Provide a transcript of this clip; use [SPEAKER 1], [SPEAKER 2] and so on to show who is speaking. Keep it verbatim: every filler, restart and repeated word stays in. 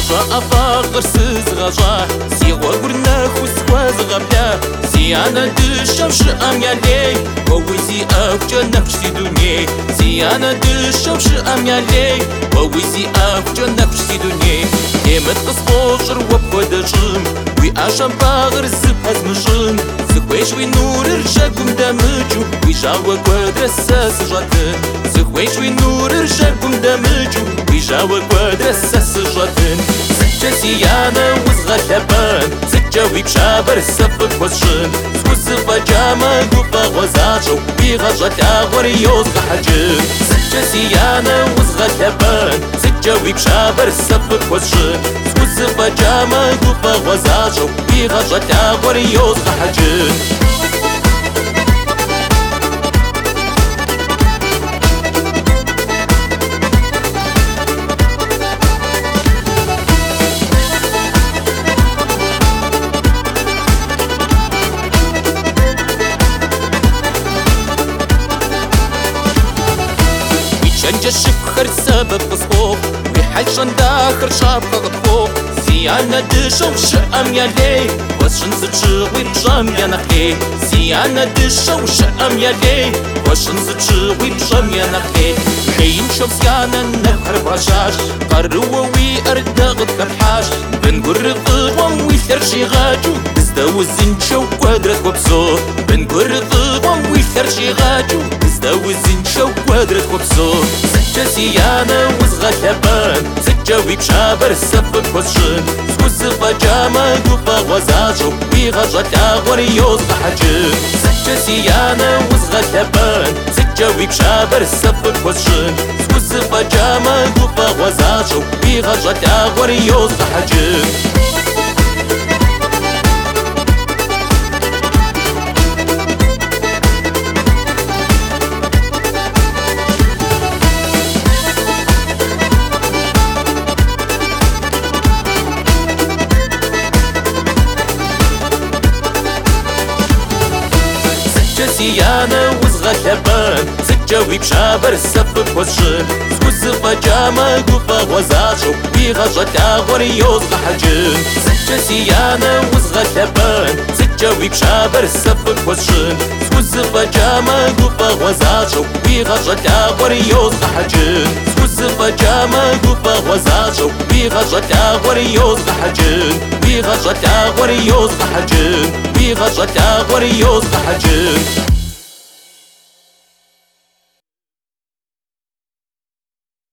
[SPEAKER 1] غجا أفاغر سز غجا سيغوا قرنا خسواز غبلا سيانا دشوش أميالي وويزي أفجا نفسي دوني سيانا دشوش أميالي وويزي أفجا نفسي دوني يمت قصبوشر وبودجم وي أشام باغر زبهز مجم زخويش وي نور رجاكم دامجو وي جاوا كوادر الساس جاتن زخويش وي نور رجاكم دامجو وي جاوا كوادر الساس جاتن زجا سيانا وزغا لبان زجا وي بشابر السفك وزشن زوزفا جاما قوفا غوزاجو وي غجا تاغور يوزغا حجم زجا سيانا وزغا لبان زجا وي بشابر السفك وزشن زوزفا جاما قوفا غوزاجو وي غجا تاغور يوزغا حجم شنجا الشفخر سبب قصفوق ويحل داخر شابقة غطفوق سيانا دشوش أميالي وشن زتشوي بجام ينقلي سيانا دشوش أميالي وشن زتشوي بجام ينقلي حين شوف سيانا نهر برشاش قروا ويأردغط كبحاش بنقر ضغوان ويثرشي غاجو ازداو الزنشو كوادرت وبسو بنقر ضغوان ويثرشي غاجو ازداو الزنشو كوادرت وبسو زجا سيانا وزغا لبان زجا وي بشابر السفك وزشن زوزفا جاما قوفا غوزاجو وي غجا تاغور يوزغا حجم زجا سيانا وزغا لبان زجا وي بشابر السفك وزشن زوزفا جاما قوفا غوزاجو وي غجا تاغور يوزغا حجم سيانا وزغا لبان زجا وي بشابر السفك وزشن زوزفا جاما قوفا غوزاجو وي غجا تاغور يوزغا حجم زجا سيانا وزغا لبان زجا وي بشابر السفك وزشن زوزفا جاما قوفا غوزاجو وي غجا تاغور يوزغا حجم زوزفا جاما قوفا غوزاجو وي غجا تاغور يوزغا حجم وي غجا تاغور يوزغا حجم وي غجا تاغور يوزغا حجم